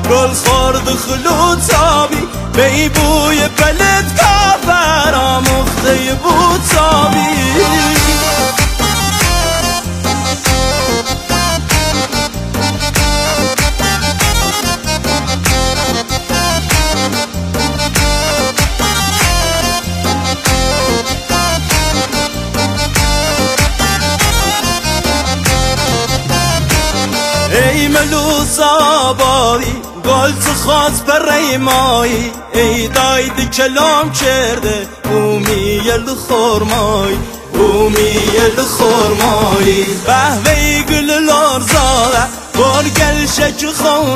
گل خورد خلوتابی بی بوی بلد کافر آمخته بود سابی ای ملوس آبایی گل تو خواست برای مایی ای داید کلام کرده اومیل خورمایی اومیل خورمایی قهوه گل لارزاده برگل شک خور